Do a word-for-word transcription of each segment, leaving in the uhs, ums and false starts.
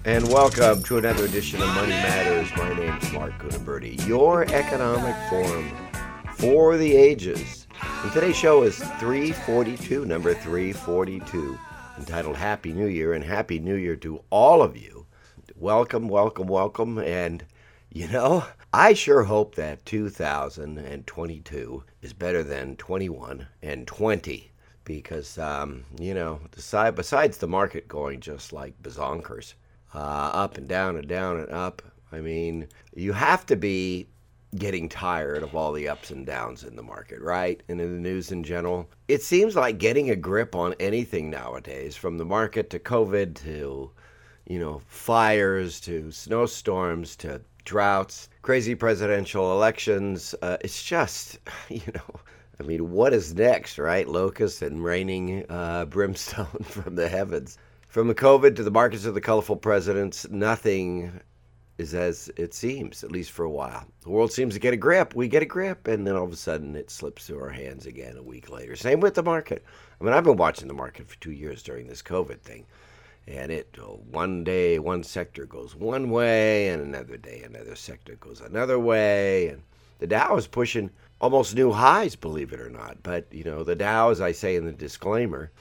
And welcome to another edition of Money Matters. My name's Mark Cunaberti, your economic forum for the ages. And today's show is three forty-two, number three forty-two, entitled Happy New Year, and Happy New Year to all of you. Welcome, welcome, welcome. And, you know, I sure hope that two thousand twenty-two is better than twenty-one and twenty. Because, um, you know, besides, besides the market going just like bazonkers, uh, up and down and down and up, I mean, you have to be getting tired of all the ups and downs in the market, right? And in the news in general. It seems like getting a grip on anything nowadays, from the market to COVID to, you know, fires to snowstorms to droughts, crazy presidential elections. Uh, it's just, you know, I mean, what is next, right? Locusts and raining uh, brimstone from the heavens. From the COVID to the markets of the colorful presidents, nothing is as it seems, at least for a while. The world seems to get a grip. We get a grip, and then all of a sudden it slips through our hands again a week later. Same with the market. I mean, I've been watching the market for two years during this COVID thing. And it, one day, one sector goes one way, and another day, another sector goes another way. And the Dow is pushing almost new highs, believe it or not. But, you know, the Dow, as I say in the disclaimer,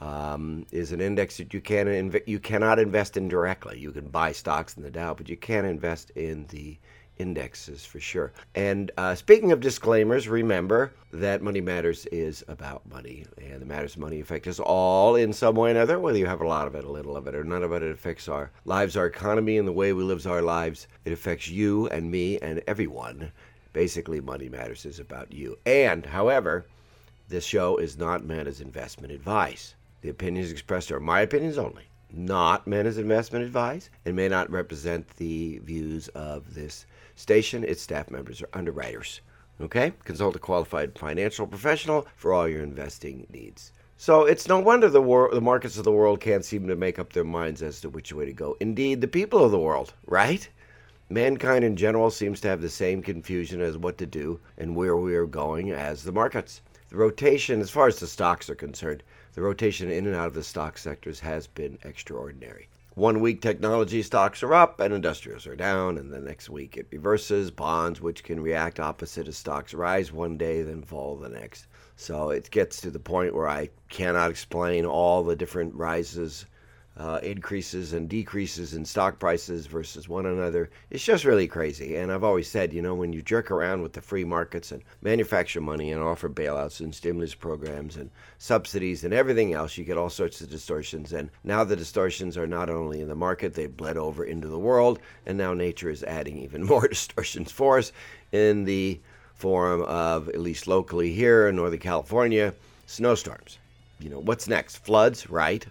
um, is an index that you, can inv- you cannot invest in directly. You can buy stocks in the Dow, but you can't invest in the indexes for sure. And uh, speaking of disclaimers, remember that Money Matters is about money, and the matters of money affect us all in some way or another, whether you have a lot of it, a little of it, or none of it. It affects our lives, our economy, and the way we live our lives. It affects you and me and everyone. Basically, Money Matters is about you. And, however, this show is not meant as investment advice. The opinions expressed are my opinions only, not meant as investment advice, and may not represent the views of this station, its staff members, or underwriters. Okay? Consult a qualified financial professional for all your investing needs. So it's no wonder the wor- the markets of the world can't seem to make up their minds as to which way to go. Indeed, the people of the world, right? Mankind in general seems to have the same confusion as what to do and where we are going as the markets. The rotation, as far as the stocks are concerned, the rotation in and out of the stock sectors has been extraordinary. One week, technology stocks are up and industrials are down, and the next week it reverses. Bonds, which can react opposite as stocks rise one day, then fall the next. So it gets to the point where I cannot explain all the different rises, uh, increases and decreases in stock prices versus one another. It's just really crazy. And I've always said, you know, when you jerk around with the free markets and manufacture money and offer bailouts and stimulus programs and subsidies and everything else, you get all sorts of distortions. And now the distortions are not only in the market, they've bled over into the world. And now nature is adding even more distortions for us in the form of, at least locally here in Northern California, snowstorms. You know, what's next? Floods, right?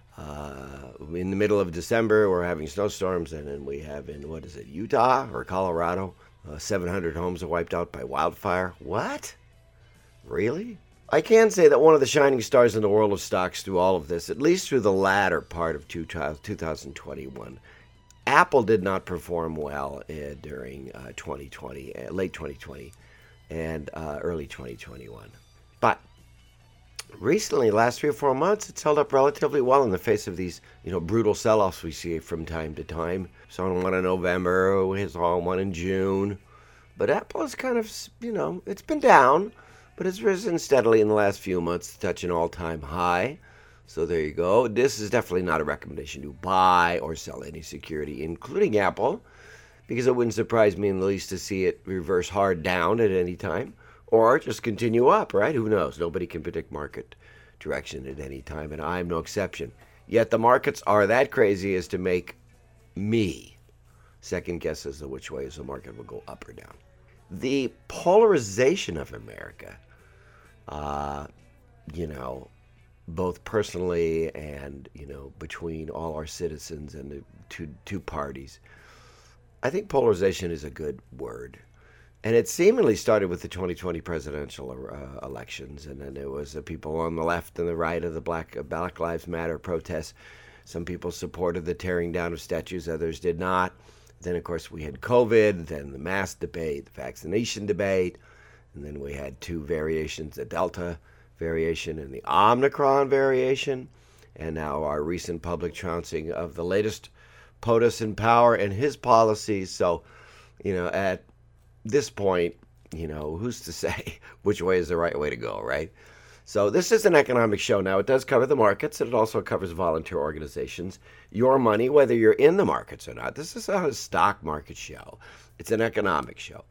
Uh, in the middle of December, we're having snowstorms, and then we have in, what is it, Utah or Colorado, uh, seven hundred homes are wiped out by wildfire. What? Really? I can say that one of the shining stars in the world of stocks through all of this, at least through the latter part of two thousand twenty-one, Apple did not perform well uh, during uh, twenty twenty, uh, late twenty twenty, and uh, early twenty twenty-one. But recently, last three or four months, it's held up relatively well in the face of these, you know, brutal sell-offs we see from time to time. Saw one in November, we saw one in June. But Apple is kind of, you know, it's been down, but it's risen steadily in the last few months to touch an all-time high. So there you go. This is definitely not a recommendation to buy or sell any security, including Apple, because it wouldn't surprise me in the least to see it reverse hard down at any time. Or just continue up, right? Who knows? Nobody can predict market direction at any time, and I'm no exception. Yet the markets are that crazy as to make me second guess as to which way the market will go up or down. The polarization of America, uh, you know, both personally and, you know, between all our citizens and the two, two parties, I think polarization is a good word. And it seemingly started with the twenty twenty presidential uh, elections, and then there was the people on the left and the right of the Black, uh, Black Lives Matter protests. Some people supported the tearing down of statues, others did not. Then, of course, we had COVID, then the mask debate, the vaccination debate, and then we had two variations, the Delta variation and the Omicron variation, and now our recent public trouncing of the latest POTUS in power and his policies. So, you know, at this point, you know, who's to say which way is the right way to go, right? So this is an economic show. Now, it does cover the markets, and it also covers volunteer organizations. Your money, whether you're in the markets or not. This is not a stock market show. It's an economic show.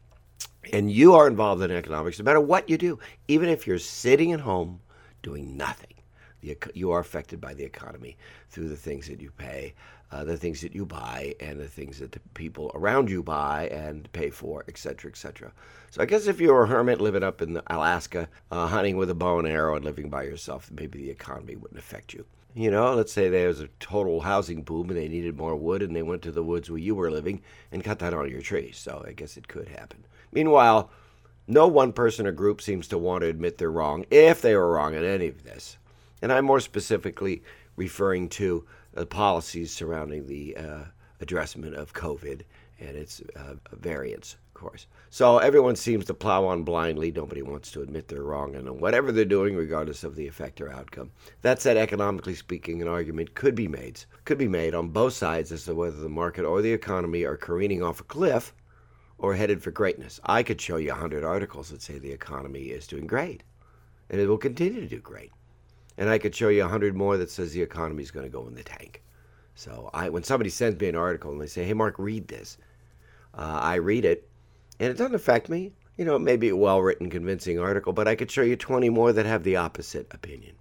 And you are involved in economics no matter what you do. Even if you're sitting at home doing nothing, you are affected by the economy through the things that you pay, uh, the things that you buy, and the things that the people around you buy and pay for, et cetera, et cetera. So I guess if you're a hermit living up in Alaska, uh, hunting with a bow and arrow and living by yourself, maybe the economy wouldn't affect you. You know, let's say there was a total housing boom and they needed more wood and they went to the woods where you were living and cut down all your trees. So I guess it could happen. Meanwhile, no one person or group seems to want to admit they're wrong, if they were wrong in any of this. And I'm more specifically referring to the policies surrounding the uh, addressment of COVID and its uh, variants, of course. So everyone seems to plow on blindly. Nobody wants to admit they're wrong in whatever they're doing, regardless of the effect or outcome. That said, economically speaking, an argument could be made, could be made on both sides as to whether the market or the economy are careening off a cliff or headed for greatness. I could show you one hundred articles that say the economy is doing great, and it will continue to do great. And I could show you a hundred more that says the economy is going to go in the tank. So I, when somebody sends me an article and they say, hey, Mark, read this, uh, I read it, and it doesn't affect me. You know, it may be a well-written, convincing article, but I could show you twenty more that have the opposite opinion.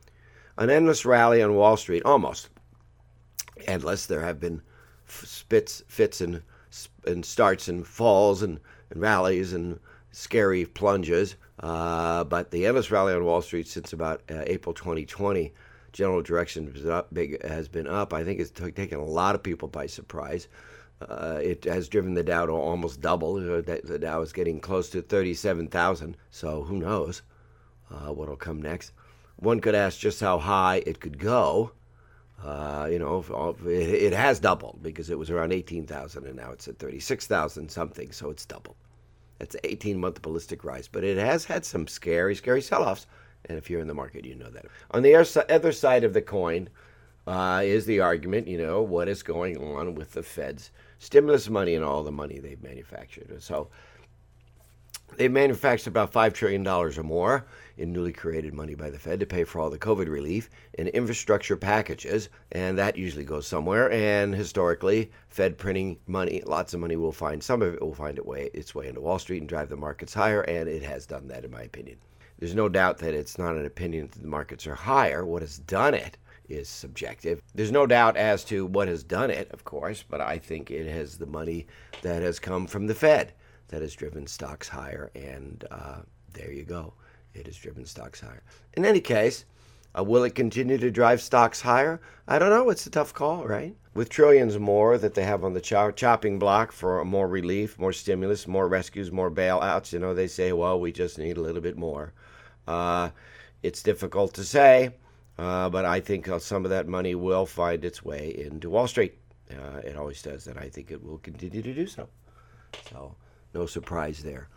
An endless rally on Wall Street, almost endless. There have been spits, fits, and, and starts and falls and, and rallies and scary plunges. Uh, but the endless rally on Wall Street since about uh, April twenty twenty, general direction has, up, big, has been up. I think it's t- taken a lot of people by surprise. Uh, it has driven the Dow to almost double. Uh, the, the Dow is getting close to thirty-seven thousand, so who knows uh, what will come next. One could ask just how high it could go. Uh, you know, it, it has doubled because it was around eighteen thousand and now it's at thirty-six thousand something, so it's doubled. It's an eighteen-month ballistic rise, but it has had some scary, scary sell-offs, and if you're in the market, you know that. On the other side of the coin uh, is the argument, you know, what is going on with the Fed's stimulus money and all the money they've manufactured. So they've manufactured about five trillion dollars or more in newly created money by the Fed to pay for all the COVID relief and infrastructure packages, and that usually goes somewhere. And historically, Fed printing money, lots of money will find, some of it will find it way, its way into Wall Street and drive the markets higher, and it has done that in my opinion. There's no doubt that it's not an opinion that the markets are higher. What has done it is subjective. There's no doubt as to what has done it, of course, but I think it has the money that has come from the Fed that has driven stocks higher, and uh, there you go. It has driven stocks higher. In any case, uh, will it continue to drive stocks higher? I don't know. It's a tough call, right? With trillions more that they have on the cho- chopping block for more relief, more stimulus, more rescues, more bailouts, you know, they say, well, we just need a little bit more. Uh, it's difficult to say, uh, but I think uh, some of that money will find its way into Wall Street. Uh, it always does, and I think it will continue to do so. So no surprise there.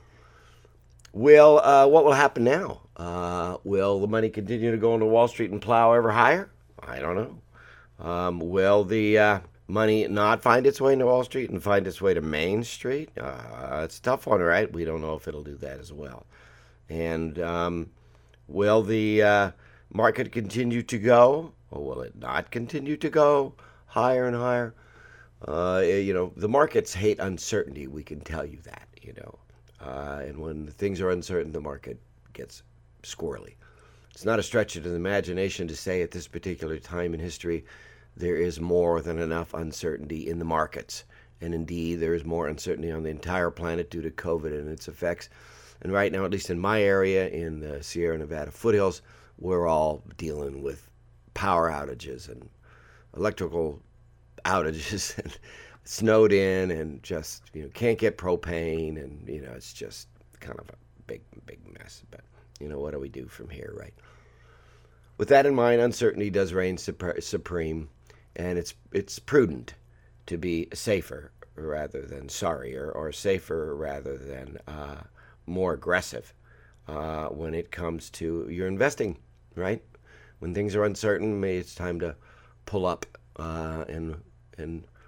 Will uh, what will happen now? Uh, will the money continue to go into Wall Street and plow ever higher? I don't know. Um, will the uh, money not find its way into Wall Street and find its way to Main Street? Uh, it's a tough one, right? We don't know if it'll do that as well. And um, will the uh, market continue to go, or will it not continue to go higher and higher? Uh, you know, the markets hate uncertainty. We can tell you that, you know. Uh, and when things are uncertain, the market gets squirrely. It's not a stretch of the imagination to say at this particular time in history, there is more than enough uncertainty in the markets. And indeed, there is more uncertainty on the entire planet due to COVID and its effects. And right now, at least in my area, in the Sierra Nevada foothills, we're all dealing with power outages and electrical outages and snowed in and just, you know, can't get propane, and, you know, it's just kind of a big, big mess. But, you know, what do we do from here, right? With that in mind, uncertainty does reign supreme, and it's it's prudent to be safer rather than sorrier, or safer rather than uh, more aggressive uh, when it comes to your investing, right? When things are uncertain, maybe it's time to pull up uh, and and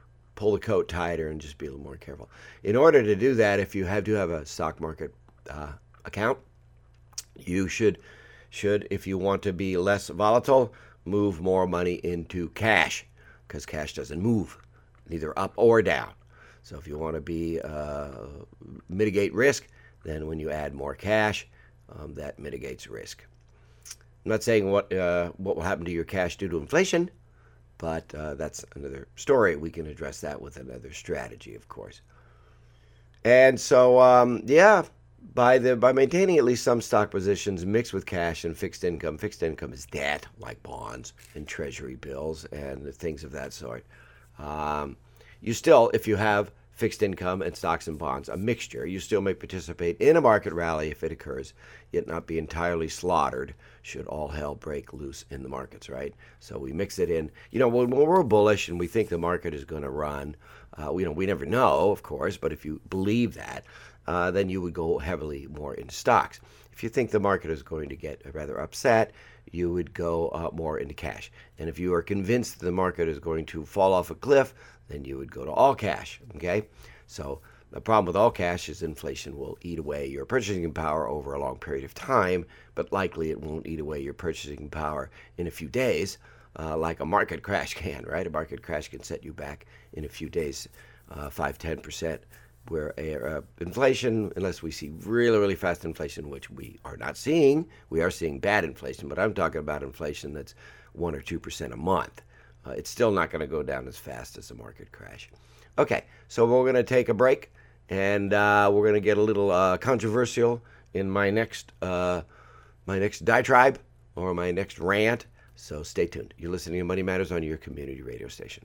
pull the coat tighter and just be a little more careful. In order to do that, if you have to have a stock market uh, account, you should, should, if you want to be less volatile, move more money into cash, because cash doesn't move, neither up or down. So if you want to be uh, mitigate risk, then when you add more cash, um, that mitigates risk. I'm not saying what uh, what will happen to your cash due to inflation, but uh, that's another story. We can address that with another strategy, of course. And so, um, yeah, by the by maintaining at least some stock positions mixed with cash and fixed income. Fixed income is debt, like bonds and treasury bills and things of that sort. Um, you still, if you have fixed income and stocks and bonds, a mixture, you still may participate in a market rally if it occurs, yet not be entirely slaughtered should all hell break loose in the markets, right? So we mix it in. You know, when, when we're bullish and we think the market is going to run, uh, you know, we never know, of course, but if you believe that, uh, then you would go heavily more into stocks. If you think the market is going to get rather upset, you would go uh, more into cash. And if you are convinced the market is going to fall off a cliff, then you would go to all cash, okay? So the problem with all cash is inflation will eat away your purchasing power over a long period of time, but likely it won't eat away your purchasing power in a few days, uh, like a market crash can, right? A market crash can set you back in a few days, uh, five, ten percent, where uh, inflation, unless we see really, really fast inflation, which we are not seeing, we are seeing bad inflation, but I'm talking about inflation that's one or two percent a month. Uh, it's still not going to go down as fast as a market crash. Okay, so we're going to take a break, and uh, we're going to get a little uh, controversial in my next uh, my next diatribe or my next rant. So stay tuned. You're listening to Money Matters on your community radio station.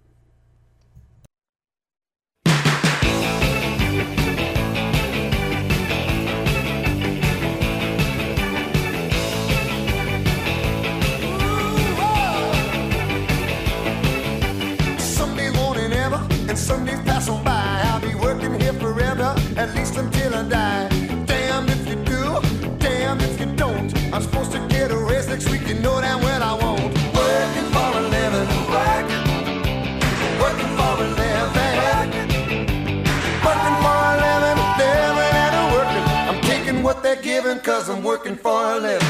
Sundays pass on by, I'll be working here forever, at least until I die. Damn if you do, damn if you don't. I'm supposed to get a raise next week, you know damn well I won't. Working for a living, working, working for a living, working for a living, living and a working. I'm taking what they're giving, cause I'm working for a living.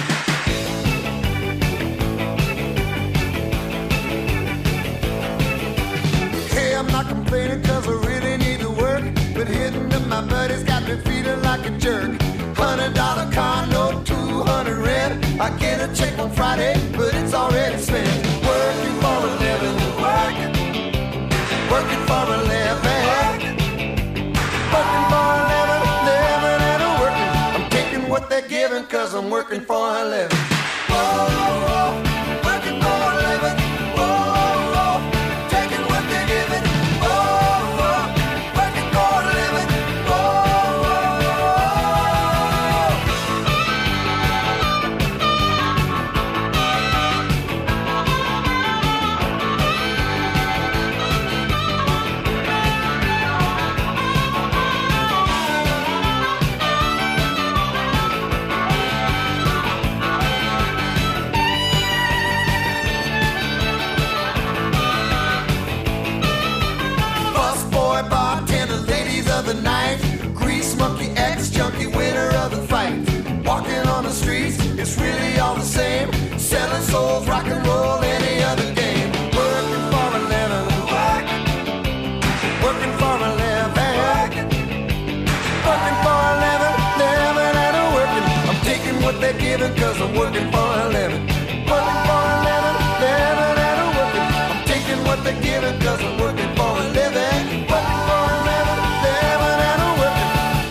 I'm not complaining cause I really need to work, but hitting up my buddies got me feeling like a jerk. Hundred dollar car note, two hundred rent. I get a check on Friday, but it's already spent. Working for a living, working, working for a living, working for a living, living and a working. I'm taking what they're giving cause I'm working for a living. Whoa, working for a living. Walking on the streets, it's really all the same. Selling souls, rock and roll, any other game. Working for a living, working, working for a living, working, working for a living, living and a working. I'm taking what they're giving cause I'm working for a living. Working for a living, living and a working. I'm taking what they're giving cause I'm working for a living. Working for a living, living and a working.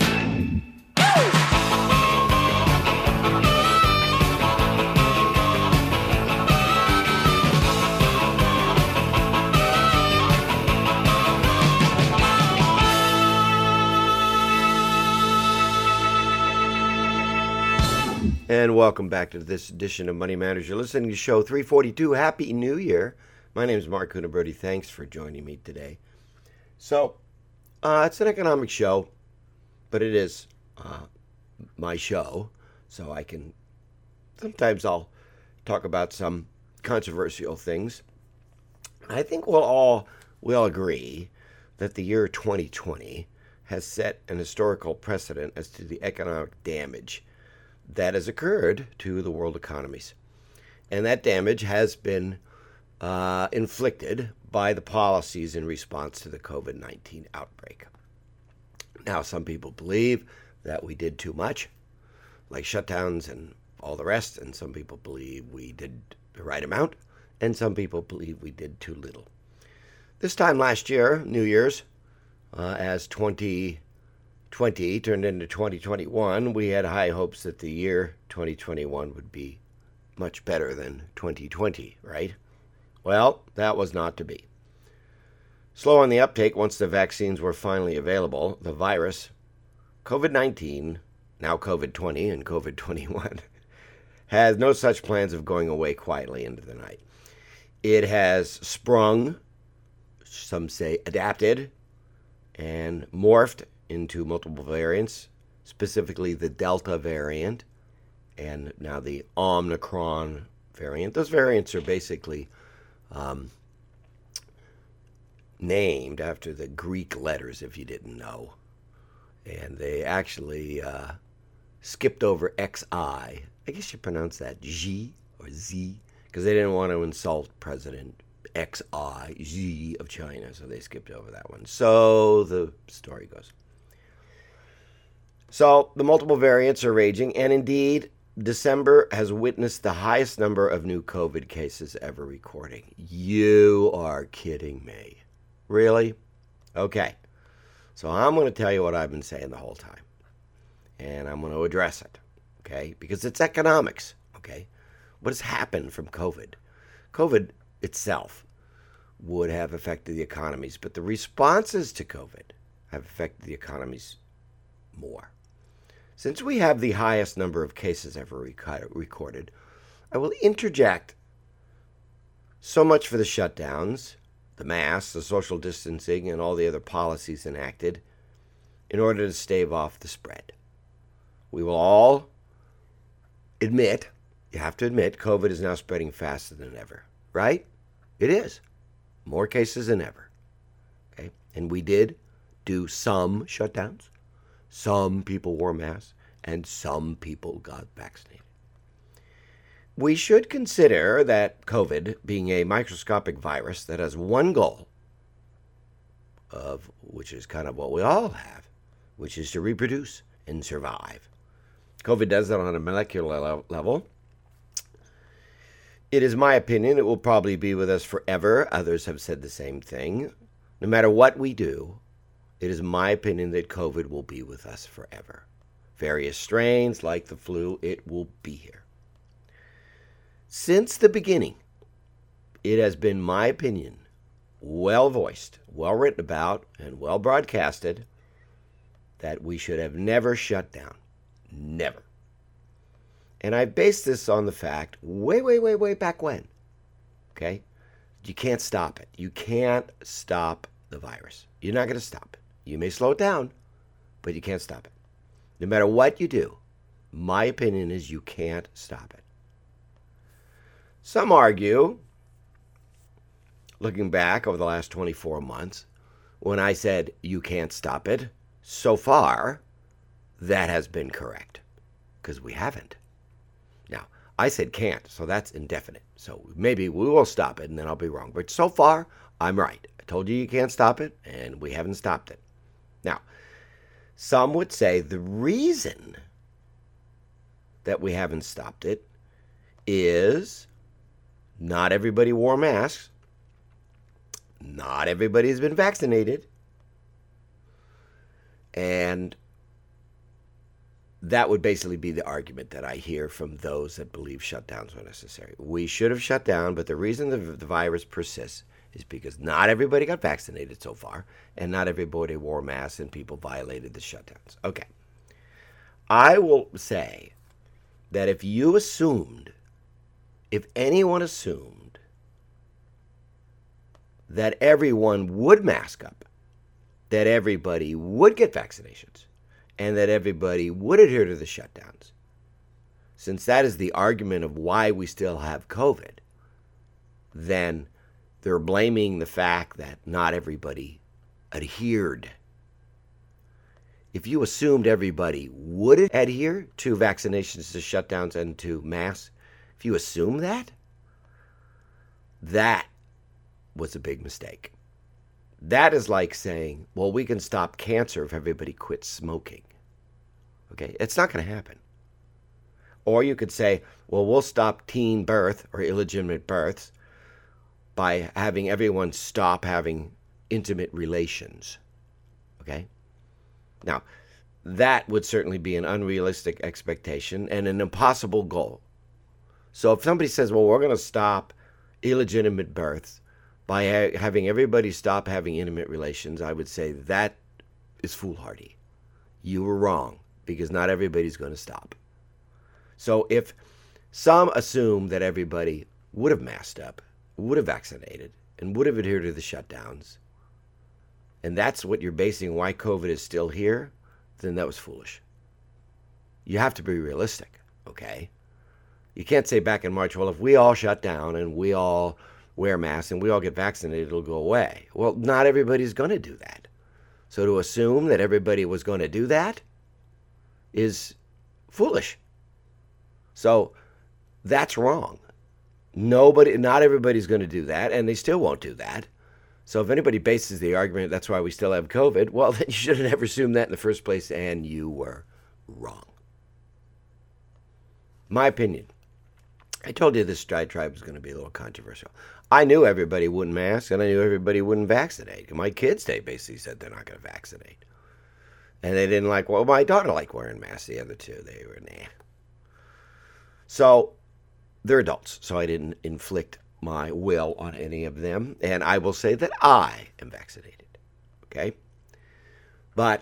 And welcome back to this edition of Money Matters. You're listening to show three forty-two. Happy New Year. My name is Mark Cunaberti. Thanks for joining me today. So, uh, it's an economic show, but it is uh, my show, so I can, sometimes I'll talk about some controversial things. I think we'll all, we'll agree that the year twenty twenty has set an historical precedent as to the economic damage that has occurred to the world economies. And that damage has been uh, inflicted by the policies in response to the covid nineteen outbreak. Now, some people believe that we did too much, like shutdowns and all the rest, and some people believe we did the right amount, and some people believe we did too little. This time last year, New Year's, uh, as twenty twenty turned into twenty twenty-one, we had high hopes that the year twenty twenty-one would be much better than twenty twenty, right? Well, that was not to be. Slow on the uptake once the vaccines were finally available, the virus, covid nineteen, now covid twenty and covid twenty-one, has no such plans of going away quietly into the night. It has sprung, some say adapted, and morphed into multiple variants, specifically the Delta variant and now the Omicron variant. Those variants are basically um, named after the Greek letters, if you didn't know. And they actually uh, skipped over X I. I guess you pronounce that G or Z, because they didn't want to insult President X I, Xi of China, so they skipped over that one. So the story goes. So the multiple variants are raging, and indeed, December has witnessed the highest number of new COVID cases ever recorded. You are kidding me. Really? Okay. So I'm going to tell you what I've been saying the whole time, and I'm going to address it, okay? Because it's economics, okay? What has happened from COVID? COVID itself would have affected the economies, but the responses to COVID have affected the economies more. Since we have the highest number of cases ever rec- recorded, I will interject so much for the shutdowns, the masks, the social distancing, and all the other policies enacted in order to stave off the spread. We will all admit, you have to admit, COVID is now spreading faster than ever, right? It is. More cases than ever. Okay? And we did do some shutdowns. Some people wore masks, and some people got vaccinated. We should consider that COVID, being a microscopic virus that has one goal, of which is kind of what we all have, which is to reproduce and survive. COVID does that on a molecular level. It is my opinion it will probably be with us forever. Others have said the same thing. No matter what we do, it is my opinion that COVID will be with us forever. Various strains, like the flu, it will be here. Since the beginning, it has been my opinion, well voiced, well written about, and well broadcasted, that we should have never shut down. Never. And I base this on the fact, way, way, way, way back when, okay? You can't stop it. You can't stop the virus. You're not going to stop it. You may slow it down, but you can't stop it. No matter what you do, my opinion is you can't stop it. Some argue, looking back over the last twenty-four months, when I said you can't stop it, so far, that has been correct, because we haven't. Now, I said can't, so that's indefinite. So maybe we will stop it, and then I'll be wrong. But so far, I'm right. I told you you can't stop it, and we haven't stopped it. Now, some would say the reason that we haven't stopped it is not everybody wore masks. Not everybody has been vaccinated. And that would basically be the argument that I hear from those that believe shutdowns were necessary. We should have shut down, but the reason the, the virus persists is because not everybody got vaccinated so far, and not everybody wore masks, and people violated the shutdowns. Okay. I will say that if you assumed, if anyone assumed that everyone would mask up, that everybody would get vaccinations, and that everybody would adhere to the shutdowns, since that is the argument of why we still have COVID, then they're blaming the fact that not everybody adhered. If you assumed everybody would adhere to vaccinations, to shutdowns, and to masks, if you assume that, that was a big mistake. That is like saying, well, we can stop cancer if everybody quits smoking. Okay, it's not going to happen. Or you could say, well, we'll stop teen birth or illegitimate births by having everyone stop having intimate relations. Okay? Now, that would certainly be an unrealistic expectation and an impossible goal. So if somebody says, well, we're going to stop illegitimate births by ha- having everybody stop having intimate relations, I would say that is foolhardy. You were wrong, because not everybody's going to stop. So if some assume that everybody would have masked up, would have vaccinated, and would have adhered to the shutdowns, and that's what you're basing why COVID is still here, then that was foolish. You have to be realistic, okay? You can't say back in March, well, if we all shut down and we all wear masks and we all get vaccinated, it'll go away. Well, not everybody's going to do that. So to assume that everybody was going to do that is foolish. So that's wrong. Nobody, not everybody's going to do that, and they still won't do that. So if anybody bases the argument that's why we still have COVID, well, then you should have never assumed that in the first place, and you were wrong. My opinion. I told you this diatribe was going to be a little controversial. I knew everybody wouldn't mask, and I knew everybody wouldn't vaccinate. My kids, they basically said they're not going to vaccinate. And they didn't like, well, my daughter liked wearing masks. The other two, they were nah. So they're adults, so I didn't inflict my will on any of them. And I will say that I am vaccinated, okay? But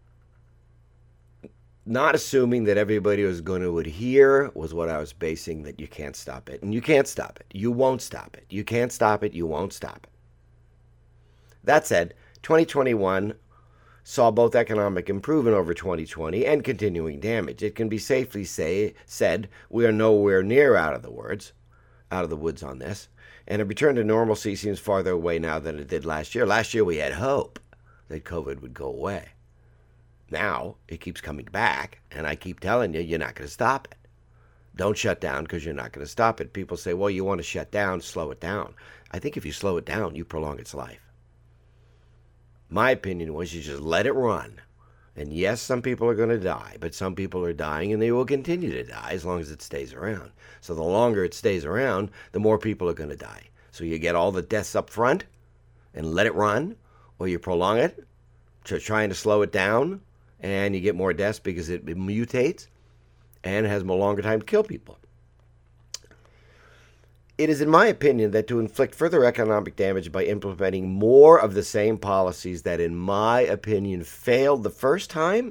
not assuming that everybody was going to adhere was what I was basing that you can't stop it. And you can't stop it. You won't stop it. You can't stop it. You won't stop it. That said, twenty twenty-one saw both economic improvement over twenty twenty and continuing damage. It can be safely say, said we are nowhere near out of the woods, out of the woods on this, and a return to normalcy seems farther away now than it did last year. Last year we had hope that COVID would go away. Now it keeps coming back, and I keep telling you, you're not going to stop it. Don't shut down because you're not going to stop it. People say, well, you want to shut down, slow it down. I think if you slow it down, you prolong its life. My opinion was you just let it run. And yes, some people are going to die, but some people are dying and they will continue to die as long as it stays around. So the longer it stays around, the more people are going to die. So you get all the deaths up front and let it run, or you prolong it, trying to slow it down, and you get more deaths because it mutates and has a longer time to kill people. It is in my opinion that to inflict further economic damage by implementing more of the same policies that in my opinion failed the first time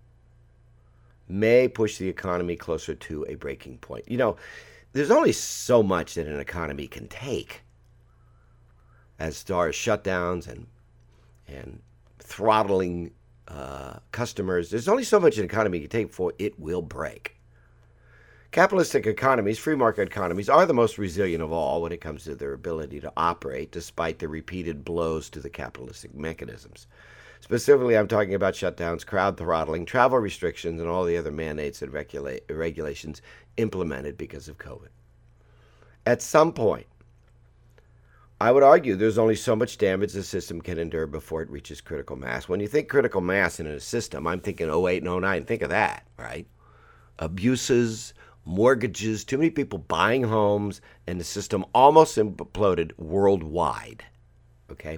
may push the economy closer to a breaking point. You know, there's only so much that an economy can take as far as shutdowns and and throttling uh, customers. There's only so much an economy can take before it will break. Capitalistic economies, free market economies, are the most resilient of all when it comes to their ability to operate despite the repeated blows to the capitalistic mechanisms. Specifically, I'm talking about shutdowns, crowd throttling, travel restrictions, and all the other mandates and regula- regulations implemented because of COVID. At some point, I would argue there's only so much damage the system can endure before it reaches critical mass. When you think critical mass in a system, I'm thinking oh eight and oh nine. Think of that, right? Abuses, mortgages, too many people buying homes, and the system almost imploded worldwide. Okay?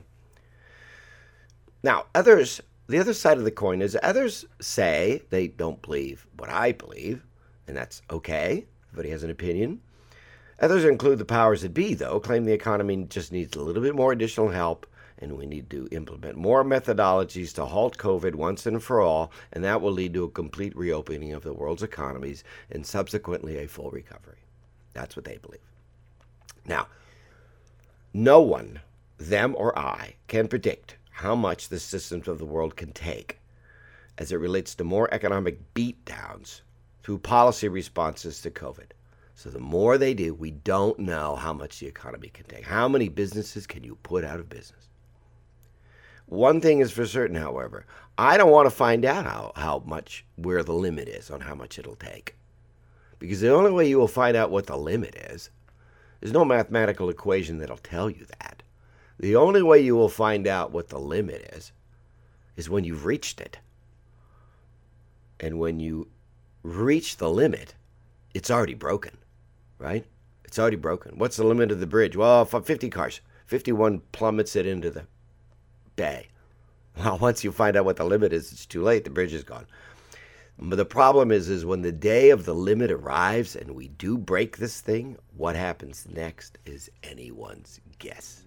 Now, others, the other side of the coin is others say they don't believe what I believe, and that's okay. Everybody has an opinion. Others include the powers that be, though, claim the economy just needs a little bit more additional help, and we need to implement more methodologies to halt COVID once and for all, and that will lead to a complete reopening of the world's economies and subsequently a full recovery. That's what they believe. Now, no one, them or I, can predict how much the systems of the world can take as it relates to more economic beatdowns through policy responses to COVID. So the more they do, we don't know how much the economy can take. How many businesses can you put out of business? One thing is for certain, however, I don't want to find out how, how much, where the limit is on how much it'll take. Because the only way you will find out what the limit is, there's no mathematical equation that'll tell you that. The only way you will find out what the limit is, is when you've reached it. And when you reach the limit, it's already broken, right? It's already broken. What's the limit of the bridge? Well, fifty cars. fifty-one plummets it into the bay. Well, once you find out what the limit is, it's too late. The bridge is gone. But the problem is, is when the day of the limit arrives and we do break this thing, what happens next is anyone's guess.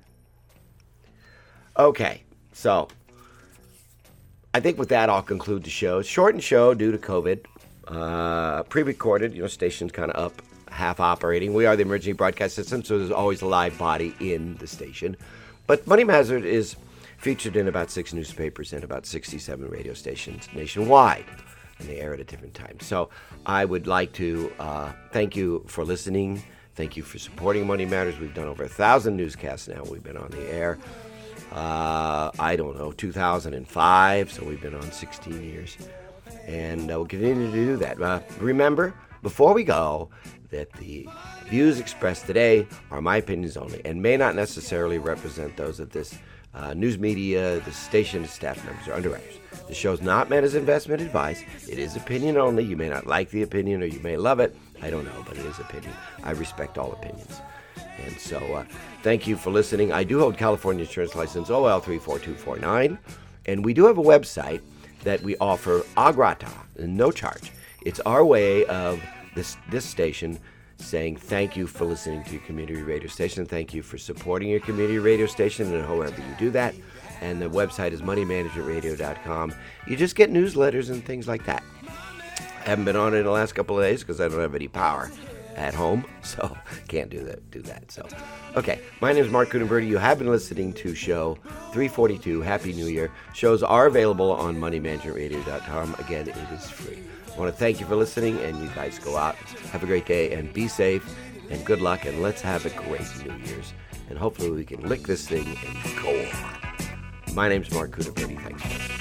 Okay, so I think with that, I'll conclude the show. Shortened show due to COVID. Uh, pre-recorded, you know, station's kind of up, half operating. We are the emergency broadcast system, so there's always a live body in the station. But Money Mazard is featured in about six newspapers and about sixty-seven radio stations nationwide, and they air at a different time. So I would like to uh, thank you for listening. Thank you for supporting Money Matters. We've done over a thousand newscasts now. We've been on the air. Uh, I don't know, two thousand five, so we've been on sixteen years. And uh, we'll continue to do that. Uh, remember, before we go, that the views expressed today are my opinions only and may not necessarily represent those of this uh, news media, the station, staff members, or underwriters. The show is not meant as investment advice. It is opinion only. You may not like the opinion or you may love it. I don't know, but it is opinion. I respect all opinions. And so uh, thank you for listening. I do hold California insurance license O L three four two four nine. And we do have a website that we offer a grata, no charge. It's our way of this this station saying thank you for listening to your community radio station. Thank you for supporting your community radio station and however you do that. And the website is money management radio dot com. You just get newsletters and things like that. I haven't been on it in the last couple of days because I don't have any power at home, so can't do that. Do that. So, okay. My name is Mark Kudenberg. You have been listening to show three forty-two. Happy New Year. Shows are available on money management radio dot com. Again, it is free. I want to thank you for listening, and you guys go out, have a great day, and be safe, and good luck, and let's have a great New Year's. And hopefully we can lick this thing and go on. My name's Mark Kudenberg. Thanks for listening.